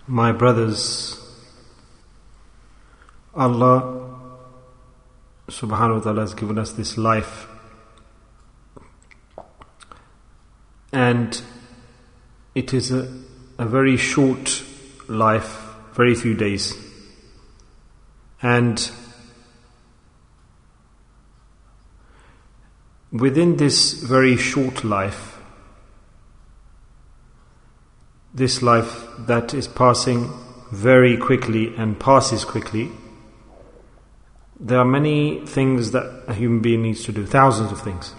My brothers, Allah subhanahu wa ta'ala has given us this life, and it is a very short life, very few days, and within this very short life, this life that is passing very quickly and passes quickly, there are many things that a human being needs to do, thousands of things.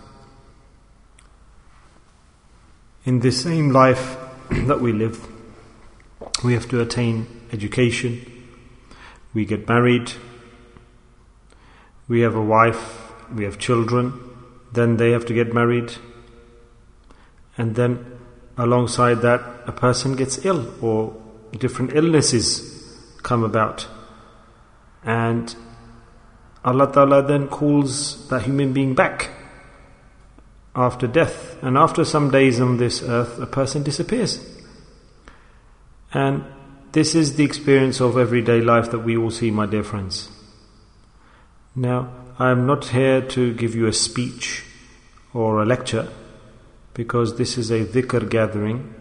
In this same life that we live, we have to attain education, we get married, we have a wife, we have children, then they have to get married, and then alongside that a person gets ill or different illnesses come about, and Allah Ta'ala then calls that human being back after death, and after some days on this earth a person disappears. And this is the experience of everyday life that we all see, my dear friends. Now, I am not here to give you a speech or a lecture, because this is a dhikr gathering,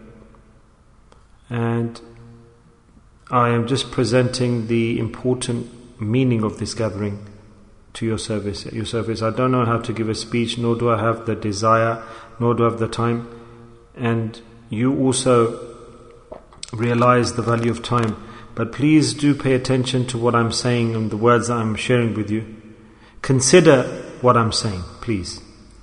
and I am just presenting the important meaning of this gathering to your service. At your service, I don't know how to give a speech, nor do I have the desire, nor do I have the time. And you also realize the value of time, but please do pay attention to what I'm saying and the words that I'm sharing with you. Consider what I'm saying, please.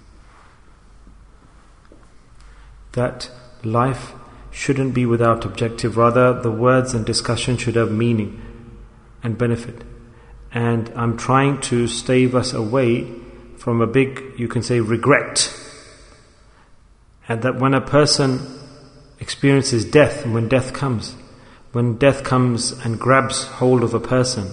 That life shouldn't be without objective. Rather, the words and discussion should have meaning and benefit. And I'm trying to stave us away from a big, you can say, regret. And that when a person experiences death, and when death comes and grabs hold of a person,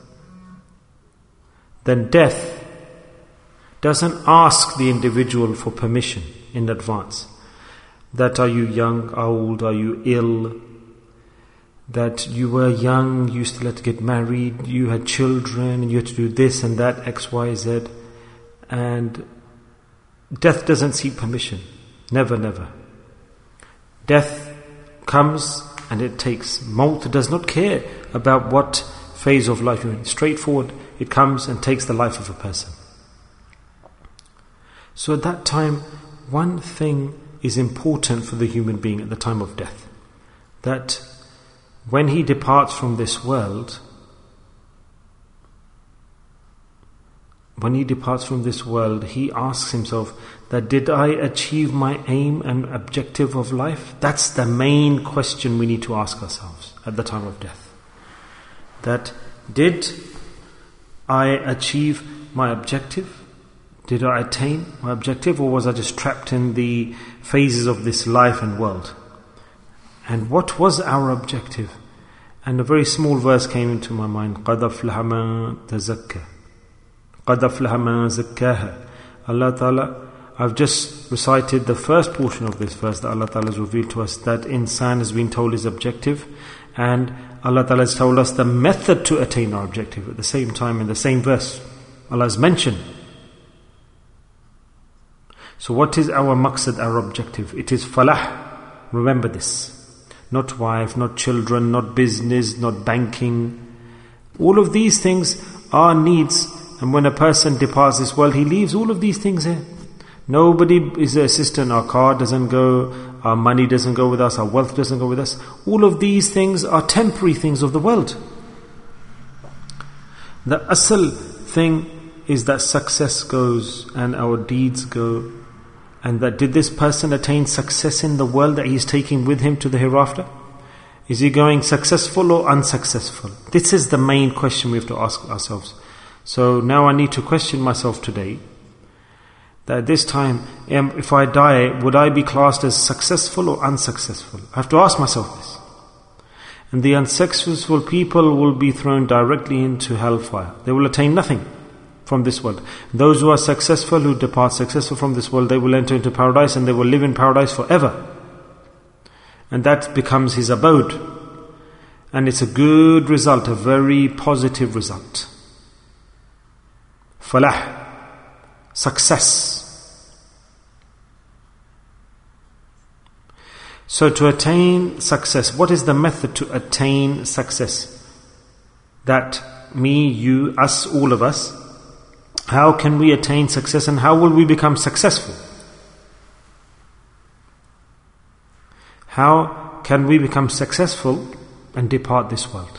then death doesn't ask the individual for permission in advance. That are you young, old, are you ill? That you were young, you still had to get married, you had children, and you had to do this and that, X, Y, Z. And death doesn't seek permission. Never, never. Death comes and it takes. Maut does not care about what phase of life you're in. Straightforward, it comes and takes the life of a person. So at that time, one thing is important for the human being at the time of death. That when he departs from this world, he asks himself that, did I achieve my aim and objective of life? That's the main question we need to ask ourselves at the time of death. That, did I achieve my objective? Did I attain my objective, or was I just trapped in the phases of this life and world? And what was our objective? And a very small verse came into my mind. قَدْ أَفْلَحَ مَنْ تَزَكَّى قَدْ أَفْلَحَ مَنْ زَكَّاهَا. Allah Ta'ala, I've just recited the first portion of this verse that Allah Ta'ala has revealed to us, that insan has been told his objective, and Allah Ta'ala has told us the method to attain our objective. At the same time, in the same verse, Allah has mentioned. So what is our maqsad, our objective? It is falah. Remember this. Not wife, not children, not business, not banking. All of these things are needs. And when a person departs this world, he leaves all of these things here. Nobody is an assistant. Our car doesn't go, our money doesn't go with us, our wealth doesn't go with us. All of these things are temporary things of the world. The asl thing is that success goes and our deeds go. And that, did this person attain success in the world that he's taking with him to the hereafter? Is he going successful or unsuccessful? This is the main question we have to ask ourselves. So now I need to question myself today, that at this time, if I die, would I be classed as successful or unsuccessful? I have to ask myself this. And the unsuccessful people will be thrown directly into hellfire. They will attain nothing from this world. Those who are successful, who depart successful from this world, they will enter into paradise and they will live in paradise forever. And that becomes his abode. And it's a good result, a very positive result. Falah, success. So to attain success, what is the method to attain success? That me, you, us, all of us, how can we attain success and how will we become successful? How can we become successful and depart this world?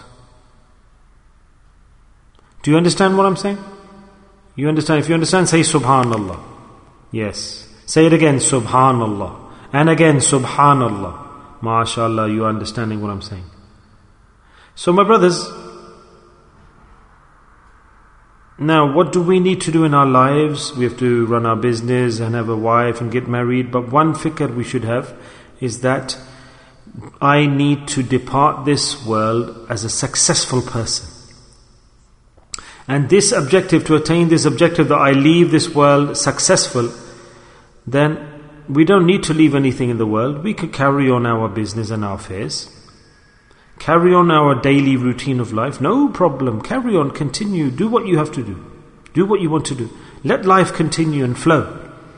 Do you understand what I'm saying? You understand? If you understand, say Subhanallah. Yes. Say it again, Subhanallah. And again, Subhanallah. MashaAllah, you are understanding what I'm saying. So my brothers, now what do we need to do in our lives? We have to run our business and have a wife and get married. But one fikr we should have is that I need to depart this world as a successful person. And this objective, to attain this objective that I leave this world successful, then we don't need to leave anything in the world. We could carry on our business and our affairs. Carry on our daily routine of life. No problem. Carry on, continue. Do what you have to do. Do what you want to do. Let life continue and flow.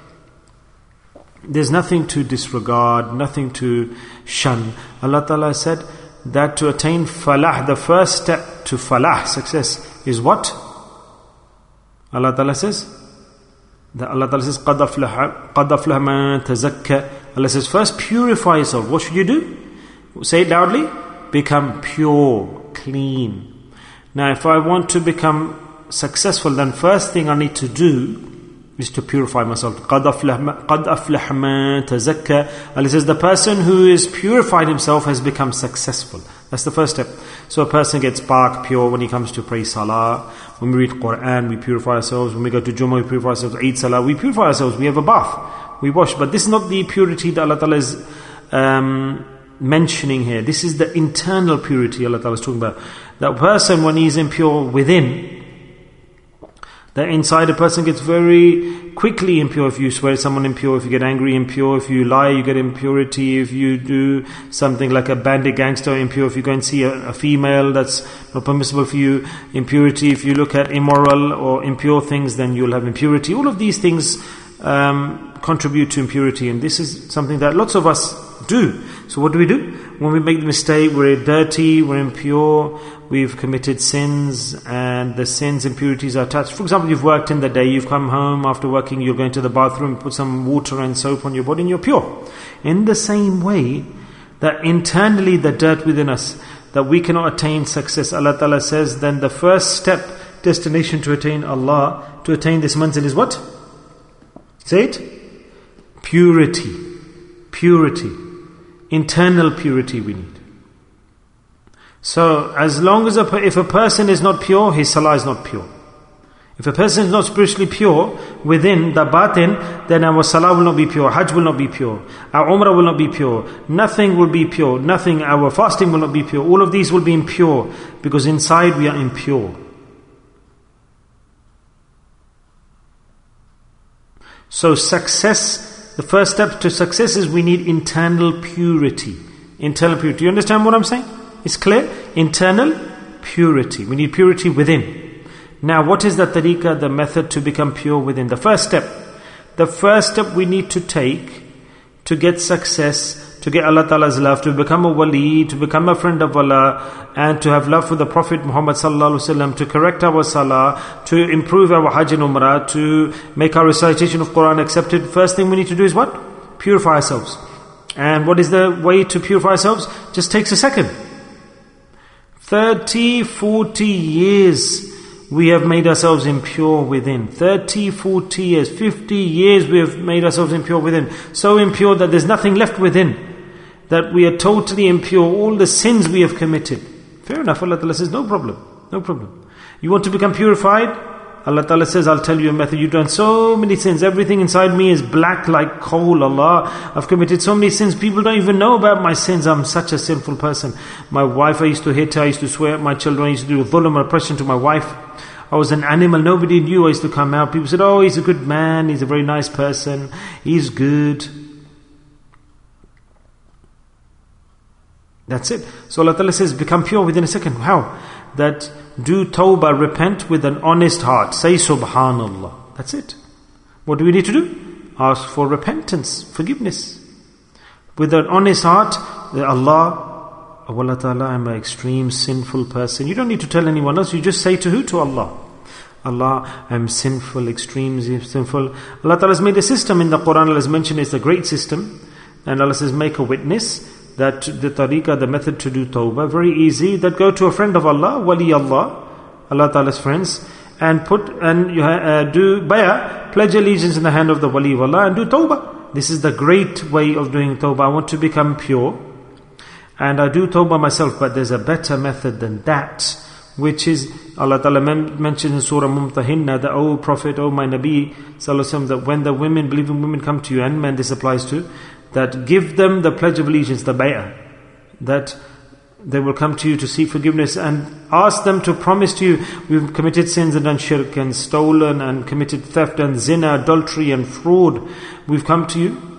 There's nothing to disregard, nothing to shun. Allah Ta'ala said that to attain falah, the first step to falah, success, is what? Allah Ta'ala says, Allah Ta'ala says, قَدْ أَفْلَحَ مَنْ تَزَكَّى. Allah says, first purify yourself. What should you do? Say it loudly. Become pure, clean. Now if I want to become successful, then first thing I need to do is to purify myself. قَدْ أَفْلَحَ مَنْ تَزَكَّى. Allah says, the person who is purified himself has become successful. That's the first step. So a person gets spark pure when he comes to pray salah. When we read Quran, we purify ourselves. When we go to Jummah, we purify ourselves. Eid salah, we purify ourselves. We have a bath. We wash. But this is not the purity that Allah Ta'ala is mentioning here. This is the internal purity Allah Ta'ala is talking about. That person, when he is impure within, that inside a person gets very quickly impure. If you swear at someone, impure. If you get angry, impure. If you lie, you get impurity. If you do something like a bandit gangster, impure. If you go and see a female, that's not permissible for you, impurity. If you look at immoral or impure things, then you'll have impurity. All of these things contribute to impurity, and this is something that lots of us do. So what do? When we make the mistake, we're dirty, we're impure, we've committed sins, and the sins, impurities are attached. For example, you've worked in the day, you've come home after working, you're going to the bathroom, put some water and soap on your body, and you're pure. In the same way, that internally the dirt within us, that we cannot attain success, Allah Ta'ala says, then the first step, destination to attain Allah, to attain this manzil is what? Say it. Purity. Purity. Internal purity we need. So, as long as if a person is not pure, his salah is not pure. If a person is not spiritually pure within the batin, then our salah will not be pure, hajj will not be pure, our umrah will not be pure, nothing will be pure, nothing, our fasting will not be pure. All of these will be impure because inside we are impure. So success, the first step to success is we need internal purity. Internal purity. Do you understand what I'm saying? It's clear? Internal purity. We need purity within. Now what is the tariqah, the method to become pure within? The first step we need to take to get success, to get Allah Ta'ala's love, to become a wali, to become a friend of Allah, and to have love for the Prophet Muhammad Sallallahu Alaihi Wasallam, to correct our salah, to improve our hajj and umrah, to make our recitation of Quran accepted. First thing we need to do is what? Purify ourselves. And what is the way to purify ourselves? Just takes a second. 30, 40 years we have made ourselves impure within. 30, 40 years, 50 years we have made ourselves impure within. So impure that there's nothing left within. That we are totally impure. All the sins we have committed. Fair enough. Allah Ta'ala says, no problem. No problem. You want to become purified? Allah Ta'ala says, I'll tell you a method. You've done so many sins. Everything inside me is black like coal, Allah. I've committed so many sins. People don't even know about my sins. I'm such a sinful person. My wife, I used to hit her. I used to swear at my children. I used to do dhulm, oppression to my wife. I was an animal. Nobody knew. I used to come out. People said, oh, he's a good man. He's a very nice person. He's good. That's it. So Allah Ta'ala says, become pure within a second. How? That do tawbah, repent with an honest heart. Say Subhanallah. That's it. What do we need to do? Ask for repentance, forgiveness. With an honest heart, Allah Ta'ala, I'm an extreme sinful person. You don't need to tell anyone else. You just say to who? To Allah. Allah, I'm sinful, extremely sinful. Allah Ta'ala has made a system in the Quran. Allah has mentioned it's a great system. And Allah says, make a witness that the tariqah, the method to do tawbah, very easy, that go to a friend of Allah, wali Allah, Allah Ta'ala's friends, and you do bay'ah, pledge allegiance in the hand of the wali of Allah, and do tawbah. This is the great way of doing tawbah. I want to become pure, and I do tawbah myself, but there's a better method than that, which is, Allah Ta'ala mentions in Surah Mumtahinna, that, O Prophet, O my Nabi, that when the women, believing women come to you, and men this applies to, that give them the pledge of allegiance, the bay'ah, that they will come to you to seek forgiveness, and ask them to promise to you, we've committed sins and done shirk and stolen and committed theft and zina, adultery and fraud. We've come to you.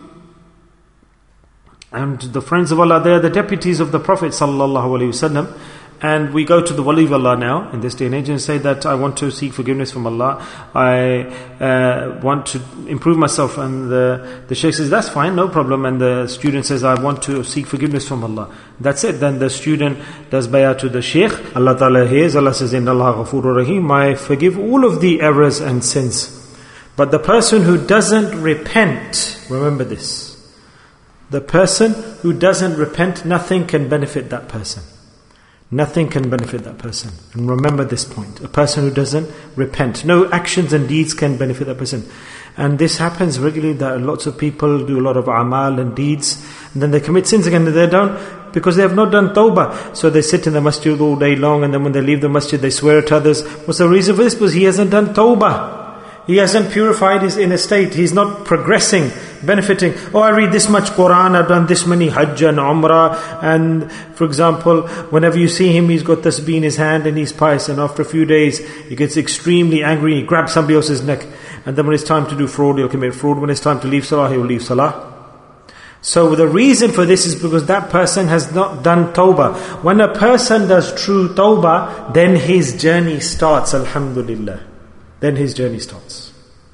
And the friends of Allah, they are the deputies of the Prophet sallallahu alaihi wasallam. And we go to the wali of Allah now, in this day and age, and say that I want to seek forgiveness from Allah. I want to improve myself. And the shaykh says, that's fine, no problem. And the student says, I want to seek forgiveness from Allah. That's it. Then the student does bay'ah to the shaykh. Allah Ta'ala hears. Allah says, Inna Allah Ghafurur Rahim. I forgive all of the errors and sins. But the person who doesn't repent, remember this. The person who doesn't repent, nothing can benefit that person. Nothing can benefit that person. And remember this point. A person who doesn't repent. No actions and deeds can benefit that person. And this happens regularly, that lots of people do a lot of amal and deeds, and then they commit sins again, and they don't, because they have not done tawbah. So they sit in the masjid all day long, and then when they leave the masjid they swear at others. What's the reason for this? Because he hasn't done tawbah. He hasn't purified his inner state. He's not progressing, benefiting. Oh, I read this much Quran, I've done this many Hajj and Umrah. And for example, whenever you see him, he's got tasbih in his hand and he's pious. And after a few days, he gets extremely angry. He grabs somebody else's neck. And then when it's time to do fraud, he'll commit fraud. When it's time to leave Salah, he'll leave Salah. So the reason for this is because that person has not done tawbah. When a person does true tawbah, then his journey starts, alhamdulillah. Then his journey starts.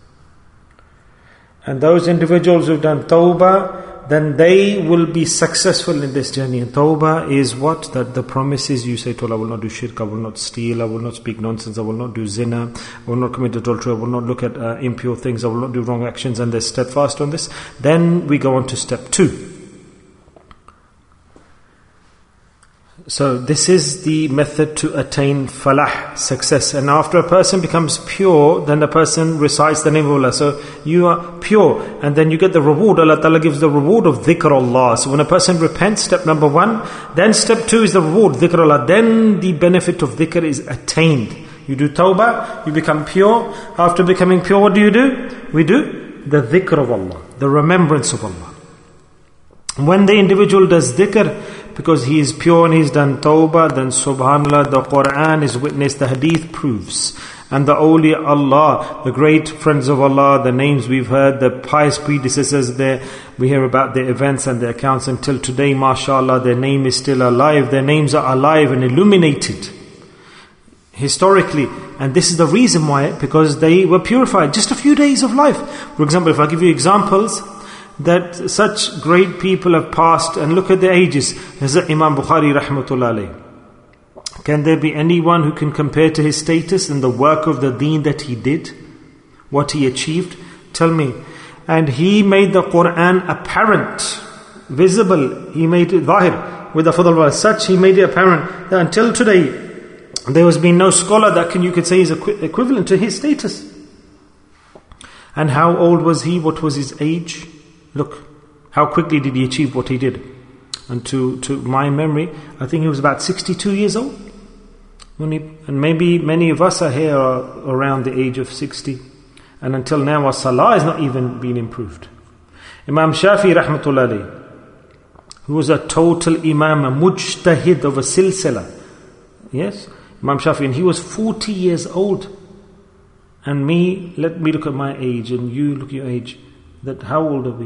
And those individuals who've done tawbah, then they will be successful in this journey. And tawbah is what? That the promise is, you say to Allah, I will not do shirk, I will not steal, I will not speak nonsense, I will not do zina, I will not commit adultery, I will not look at impure things, I will not do wrong actions, and they're steadfast on this. Then we go on to step 2. So this is the method to attain falah, success. And after a person becomes pure, then the person recites the name of Allah. So you are pure, and then you get the reward. Allah Ta'ala gives the reward of dhikr Allah. So when a person repents, step number 1, then step 2 is the reward, dhikr Allah. Then the benefit of dhikr is attained. You do tawbah, you become pure. After becoming pure, what do? We do the dhikr of Allah, the remembrance of Allah. When the individual does dhikr, because he is pure and he's done tawbah, then subhanallah, the Quran is witness, the hadith proves. And the awliya Allah, the great friends of Allah, the names we've heard, the pious predecessors there, we hear about their events and their accounts until today, mashallah, their name is still alive. Their names are alive and illuminated historically. And this is the reason why, because they were purified. Just a few days of life. For example, if I give you examples, that such great people have passed, and look at the ages. Hazrat Imam Bukhari rahmatullah alayh. Can there be anyone who can compare to his status and the work of the deen that he did? What he achieved? Tell me. And he made the Quran apparent, visible. He made it zahir with the fadl wa such. He made it apparent that until today there has been no scholar that you could say is equivalent to his status. And how old was he? What was his age? Look, how quickly did he achieve what he did? And to my memory, I think he was about 62 years old. And maybe many of us are here around the age of 60. And until now, our salah has not even been improved. Imam Shafi rahmatullah alayh, who was a total imam, a mujtahid of a silsila. Yes, Imam Shafi, and he was 40 years old. And let me look at my age, and you look at your age. That how old are we?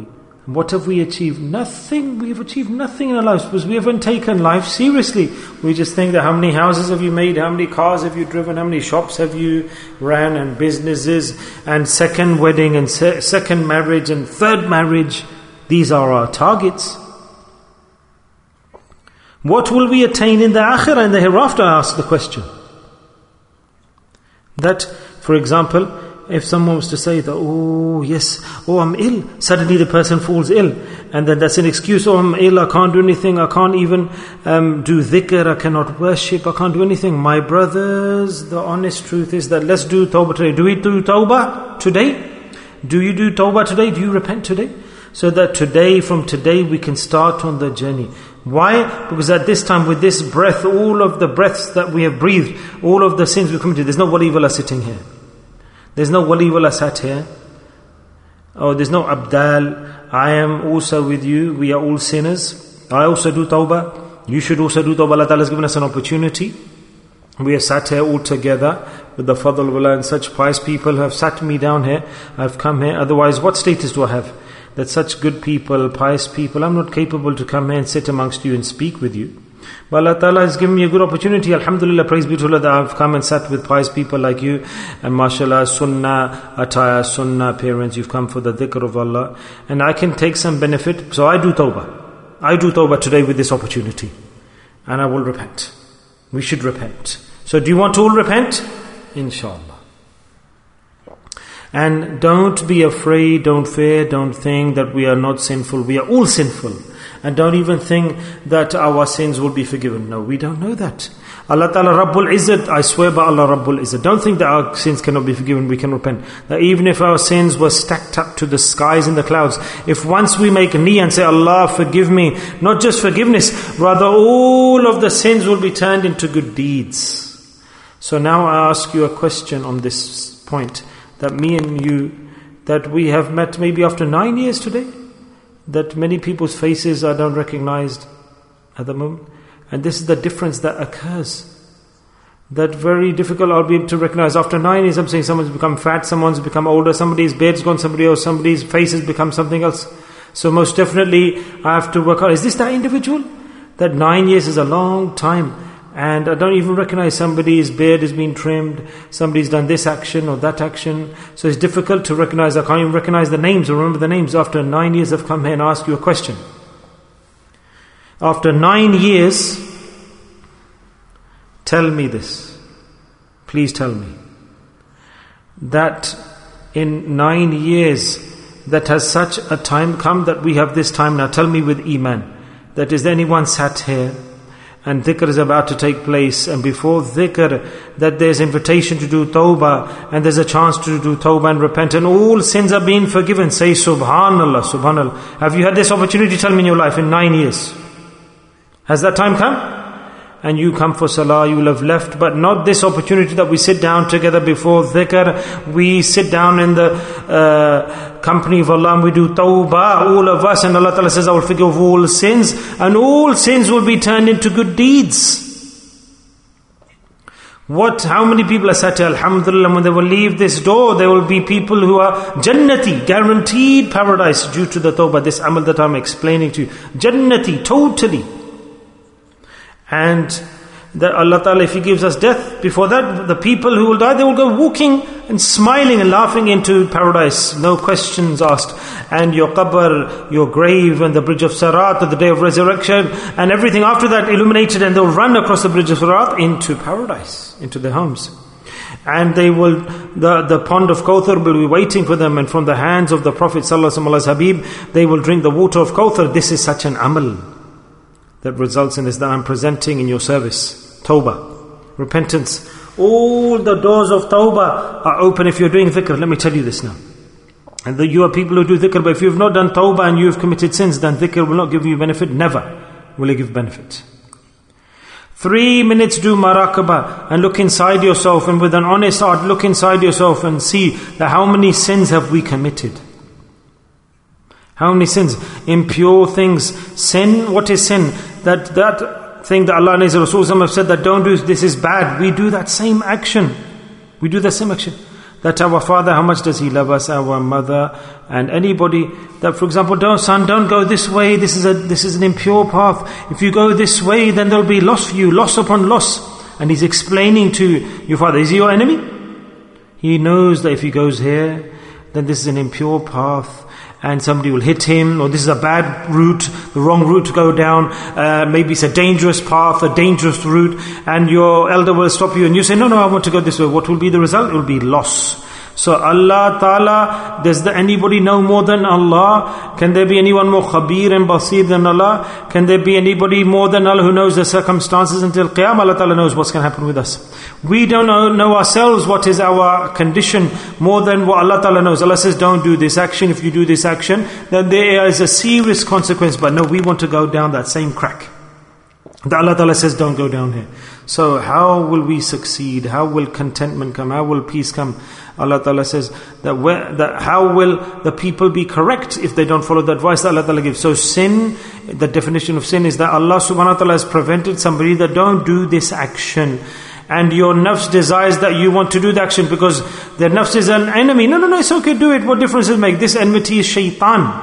What have we achieved? Nothing. We have achieved nothing in our lives because we haven't taken life seriously. We just think that how many houses have you made, how many cars have you driven, how many shops have you ran, and businesses, and second wedding, and second marriage, and third marriage. These are our targets. What will we attain in the akhirah and the hereafter? I ask the question. That, for example, if someone was to say that, I'm ill. Suddenly the person falls ill. And then that's an excuse, I'm ill, I can't do anything, I can't even do dhikr, I cannot worship, I can't do anything. My brothers, the honest truth is that let's do tawbah today. Do we do tawbah today? Do you do tawbah today? Do you repent today? So that from today we can start on the journey. Why? Because at this time, with this breath, all of the breaths that we have breathed, all of the sins we committed, there's no waliwala sitting here. There's no waliwala sat here. There's no abdal. I am also with you. We are all sinners. I also do tawbah. You should also do tawbah. Allah Ta'ala has given us an opportunity. We have sat here all together with the fadl wala, and such pious people who have sat me down here. I've come here. Otherwise, what status do I have? That such good people, pious people, I'm not capable to come here and sit amongst you and speak with you. But Allah Ta'ala has given me a good opportunity. Alhamdulillah, praise be to Allah that I've come and sat with pious people like you. And mashallah, sunnah attire, sunnah appearance, you've come for the dhikr of Allah. And I can take some benefit. So I do tawbah. I do tawbah today with this opportunity. And I will repent. We should repent. So do you want to all repent? Inshallah. And don't be afraid, don't fear, don't think that we are not sinful. We are all sinful. And don't even think that our sins will be forgiven. No, we don't know that. Allah Ta'ala Rabbul Izzat, I swear by Allah Rabbul Izzat. Don't think that our sins cannot be forgiven, we can repent. That even if our sins were stacked up to the skies and the clouds, if once we make niyyah and say, Allah forgive me, not just forgiveness, rather all of the sins will be turned into good deeds. So now I ask you a question on this point. That me and you, that we have met maybe after 9 years today, that many people's faces I don't recognize at the moment. And this is the difference that occurs. That very difficult I'll be able to recognize. After 9 years, I'm saying someone's become fat, someone's become older, somebody's beard's gone somebody else, somebody's face has become something else. So most definitely I have to work out, is this that individual? That 9 years is a long time. And I don't even recognize somebody's beard has been trimmed, somebody's done this action or that action. So it's difficult to recognize. I can't even recognize the names or remember the names. After 9 years I've come here and asked you a question. After 9 years, tell me this. Please tell me. That in 9 years, that has such a time come that we have this time now. Tell me with Iman. That is anyone sat here and dhikr is about to take place, and before dhikr that there's invitation to do tawbah, and there's a chance to do tawbah and repent, and all sins are being forgiven. Say Subhanallah, Subhanallah. Have you had this opportunity? Tell me in your life in 9 years. Has that time come? And you come for salah, you will have left, but not this opportunity that we sit down together before dhikr. We sit down in the company of Allah and we do tawbah, all of us, and Allah Ta'ala says, I will forgive all sins, and all sins will be turned into good deeds. How many people are sat here, alhamdulillah, when they will leave this door, there will be people who are jannati, guaranteed paradise due to the tawbah, this amal that I'm explaining to you. Jannati, totally. And that Allah Ta'ala, if He gives us death, before that, the people who will die, they will go walking and smiling and laughing into paradise. No questions asked. And your qabr, your grave, and the bridge of Sirat, the day of resurrection, and everything after that illuminated, and they'll run across the bridge of Sirat into paradise, into their homes. And they will, the pond of Kawthar will be waiting for them, and from the hands of the Prophet Sallallahu Alaihi Wasallam, Habib, they will drink the water of Kawthar. This is such an amal that results in this that I'm presenting in your service. Tawbah, repentance. All the doors of Tawbah are open if you're doing dhikr. Let me tell you this now. And you are people who do dhikr, but if you have not done Tawbah and you have committed sins, then dhikr will not give you benefit. Never will it give benefit. 3 minutes do maraqabah and look inside yourself, and with an honest heart look inside yourself and see that how many sins have we committed. How many sins? Impure things. Sin, what is sin? That thing that Allah and His Rasul have said that don't do, this is bad. We do that same action. We do the same action. That our father, how much does he love us, our mother, and anybody that, for example, don't go this way, this is an impure path. If you go this way, then there'll be loss for you, loss upon loss. And he's explaining to your father, is he your enemy? He knows that if he goes here, then this is an impure path, and somebody will hit him, or this is a bad route, the wrong route to go down, maybe it's a dangerous path, a dangerous route, and your elder will stop you, and you say, no, I want to go this way. What will be the result? It will be loss. So Allah Ta'ala, does anybody know more than Allah? Can there be anyone more khabir and basir than Allah? Can there be anybody more than Allah who knows the circumstances until Qiyamah? Allah Ta'ala knows what's going to happen with us. We don't know ourselves what is our condition more than what Allah Ta'ala knows. Allah says, don't do this action. If you do this action, then there is a serious consequence. But no, we want to go down that same crack. Allah Ta'ala says, don't go down here. So how will we succeed? How will contentment come? How will peace come? Allah Ta'ala says that how will the people be correct if they don't follow the advice that Allah Ta'ala gives? So sin, the definition of sin is that Allah Subhanahu wa Ta'ala has prevented somebody that don't do this action. And your nafs desires that you want to do the action because their nafs is an enemy. No, it's okay, do it. What difference does it make? This enmity is shaitan.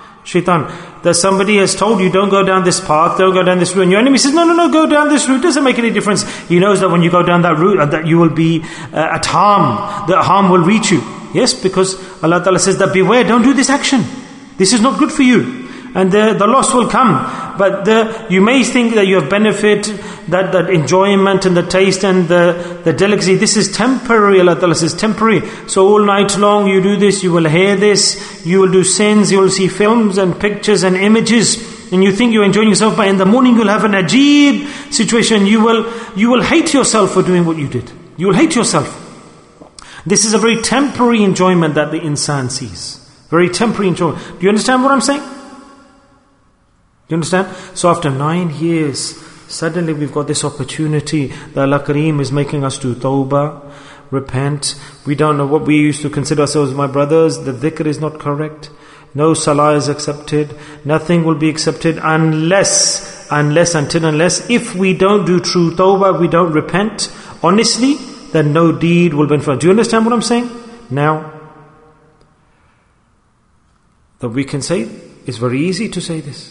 That somebody has told you, don't go down this path, don't go down this route. And your enemy says, no, go down this route. Doesn't make any difference. He knows that when you go down that route, that you will be at harm. That harm will reach you. Yes, because Allah Ta'ala says that beware, don't do this action. This is not good for you. And the loss will come. But you may think that you have benefit, that enjoyment and the taste and the delicacy. This is temporary. Allah Ta'ala says temporary. So all night long you do this, you will hear this, you will do sins, you will see films and pictures and images, and you think you're enjoying yourself, but in the morning you'll have an ajib situation. You will hate yourself for doing what you did. You will hate yourself. This is a very temporary enjoyment that the insan sees. Very temporary enjoyment. Do you understand what I'm saying? You understand? So after 9 years, suddenly we've got this opportunity that Allah Kareem is making us do tawbah, repent. We don't know what we used to consider ourselves, my brothers. The dhikr is not correct. No salah is accepted. Nothing will be accepted unless if we don't do true tawbah, we don't repent honestly, then no deed will benefit. Do you understand what I'm saying? Now, that we can say, it's very easy to say this.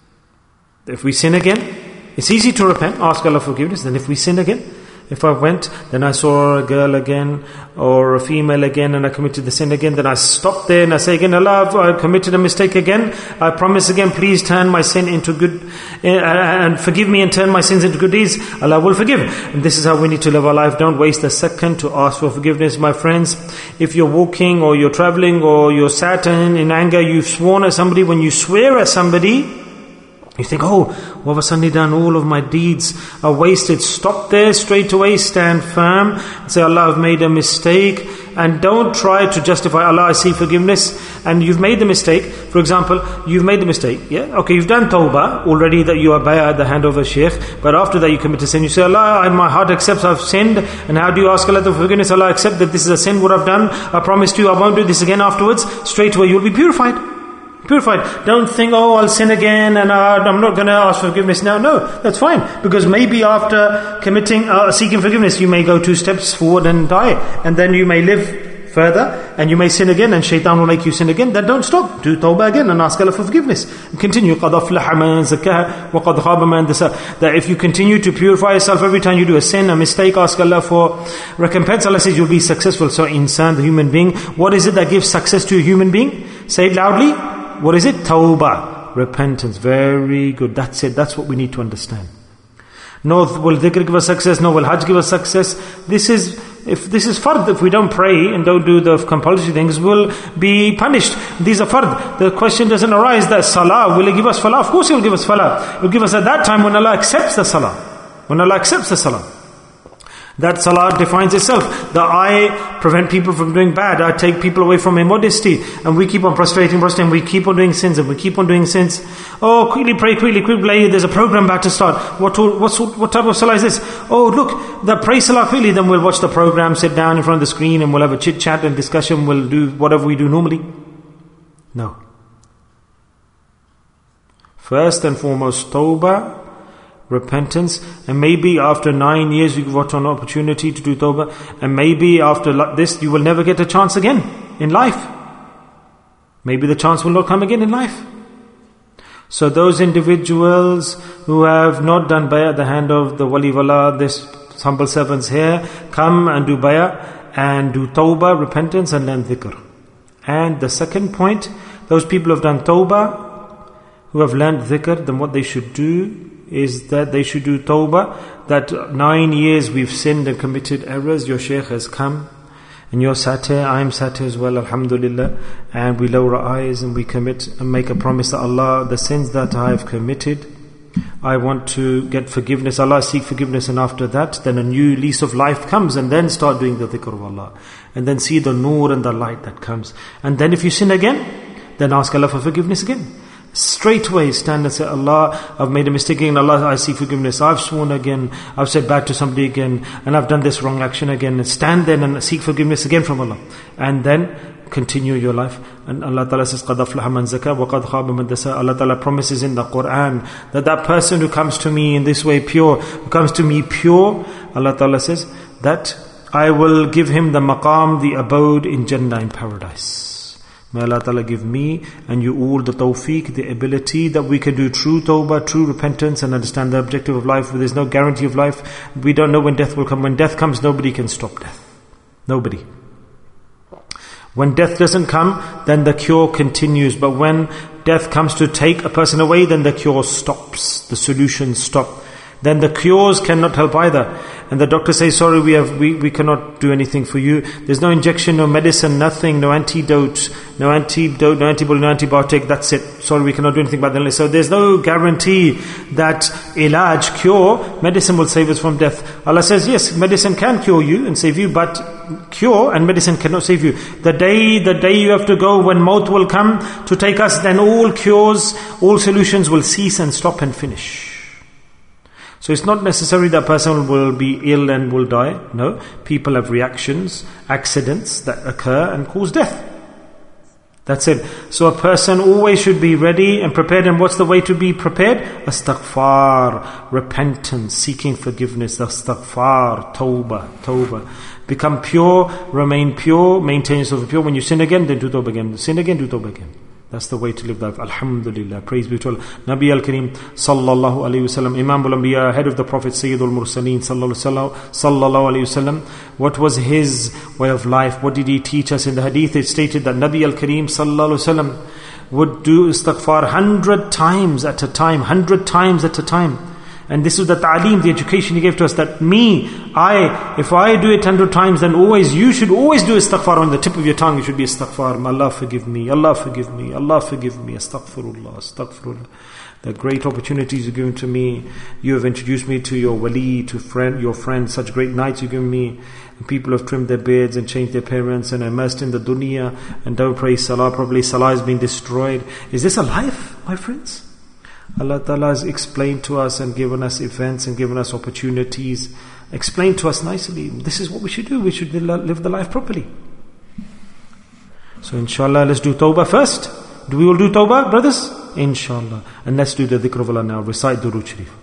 If we sin again, it's easy to repent, ask Allah forgiveness. Then if we sin again, if I went, then I saw a girl again, or a female again, and I committed the sin again, then I stop there and I say again, Allah, I committed a mistake again. I promise again, please turn my sin into good, and forgive me and turn my sins into good deeds. Allah will forgive. And this is how we need to live our life. Don't waste a second to ask for forgiveness, my friends. If you're walking, or you're traveling, or you're sat in anger, you've sworn at somebody. When you swear at somebody, you think, what have I suddenly done? All of my deeds are wasted. Stop there straight away, stand firm, and say, Allah, I've made a mistake. And don't try to justify, Allah, I seek forgiveness. And you've made the mistake. For example, you've made the mistake. Yeah, okay, you've done tawbah already, that you are bay'ah at the hand of a shaykh. But after that you commit a sin. You say, Allah, my heart accepts I've sinned. And how do you ask Allah for forgiveness? Allah, accept that this is a sin, what I've done. I promise you I won't do this again afterwards. Straight away you'll be purified. Don't think, I'll sin again and I'm not going to ask for forgiveness now. No, that's fine. Because maybe after seeking forgiveness, you may go 2 steps forward and die. And then you may live further and you may sin again, and shaitan will make you sin again. Then don't stop. Do tawbah again and ask Allah for forgiveness. And continue. قَدْ أَفْلَحَ مَنْ زَكَّاهَا وَقَدْ خَابَ مَنْ دَسَّاهَا. That if you continue to purify yourself every time you do a sin, a mistake, ask Allah for recompense. Allah says you'll be successful. So insan, the human being, what is it that gives success to a human being? Say it loudly. What is it? Tawbah. Repentance. Very good. That's it. That's what we need to understand. No will dhikr give us success, no will hajj give us success. This is fard. If we don't pray and don't do the compulsory things, we'll be punished. These are fard. The question doesn't arise that salah, will He give us falah? Of course He will give us falah. He will give us at that time when Allah accepts the salah. When Allah accepts the salah. That salah defines itself. That I prevent people from doing bad. I take people away from immodesty. And we keep on prostrating. We keep on doing sins. And we keep on doing sins. Quickly pray, quickly. There's a program about to start. What type of salah is this? Look, pray salah quickly. Then we'll watch the program, sit down in front of the screen, and we'll have a chit chat and discussion. We'll do whatever we do normally. No. First and foremost, tawbah. repentance, and maybe after 9 years you got an opportunity to do tawbah, and maybe after this you will never get a chance again in life. Maybe the chance will not come again in life. So those individuals who have not done bay'ah at the hand of the wali wala, this humble servants here, come and do bay'ah and do tawbah, repentance, and learn dhikr. And the second point, those people who have done tawbah, who have learned dhikr, then what they should do is that they should do tawbah, that 9 years we've sinned and committed errors, your shaykh has come, and you're sat here, I'm sat here as well, alhamdulillah, and we lower our eyes and we commit and make a promise that Allah, the sins that I have committed, I want to get forgiveness. Allah, seek forgiveness, and after that, then a new lease of life comes, and then start doing the dhikr of Allah, and then see the nur and the light that comes. And then if you sin again, then ask Allah for forgiveness again. Straight away stand and say, Allah, I've made a mistake again, Allah, I seek forgiveness, I've sworn again, I've said bad to somebody again, and I've done this wrong action again, and stand there and seek forgiveness again from Allah, and then continue your life. And Allah Ta'ala says, قَدْ أَفْلَحَ مَنْ زَكَى وَقَدْ خَابَ مَنْ دَسَى. Allah Ta'ala promises in the Quran that person who comes to me in this way pure, who comes to me pure, Allah Ta'ala says that I will give him the maqam, the abode in Jannah, in paradise. May Allah Ta'ala give me and you all the tawfiq, the ability that we can do true tawbah, true repentance, and understand the objective of life. There's no guarantee of life. We don't know when death will come. When death comes, nobody can stop death. Nobody. When death doesn't come, then the cure continues. But when death comes to take a person away, then the cure stops. The solutions stop. Then the cures cannot help either. And the doctor says, sorry, we cannot do anything for you. There's no injection, no medicine, nothing, no antidote, no antibody, no antibiotic, that's it. Sorry, we cannot do anything about that. So there's no guarantee that ilaj, cure, medicine will save us from death. Allah says, yes, medicine can cure you and save you, but cure and medicine cannot save you. The day you have to go, when maut will come to take us, then all cures, all solutions will cease and stop and finish. So it's not necessary that person will be ill and will die. No, people have reactions, accidents that occur and cause death. That's it. So a person always should be ready and prepared. And what's the way to be prepared? Astaghfar, repentance, seeking forgiveness. Astaghfar, tawbah. Become pure, remain pure, maintain yourself pure. When you sin again, then do tawbah again. Sin again, do tawbah again. That's the way to live life. Alhamdulillah. Praise be to Allah. Nabi al-Kareem sallallahu alayhi wasallam, Imam al-Anbiya, head of the Prophet, Sayyidul Mursaleen sallallahu alayhi wasallam. What was his way of life? What did he teach us? In the hadith it stated that Nabi al-Kareem sallallahu alayhi wasallam would do istighfar 100 times at a time. 100 times at a time. And this is the ta'aleem, the education he gave to us, that if I do it 100 times, then you should always do istighfar on the tip of your tongue. You should be istighfar. Allah forgive me, Allah forgive me, Allah forgive me, astaghfirullah. The great opportunities you've given to me. You have introduced me to your wali, your friend, such great nights you've given me. And people have trimmed their beards and changed their parents and immersed in the dunya and don't pray salah properly. Salah has been destroyed. Is this a life, my friends? Allah Ta'ala has explained to us and given us events and given us opportunities, explained to us nicely. This is what we should do. We should live the life properly. So inshallah, let's do tawbah first. We will do tawbah, brothers? Inshallah. And let's do the dhikr of Allah now. Recite Durood Sharif.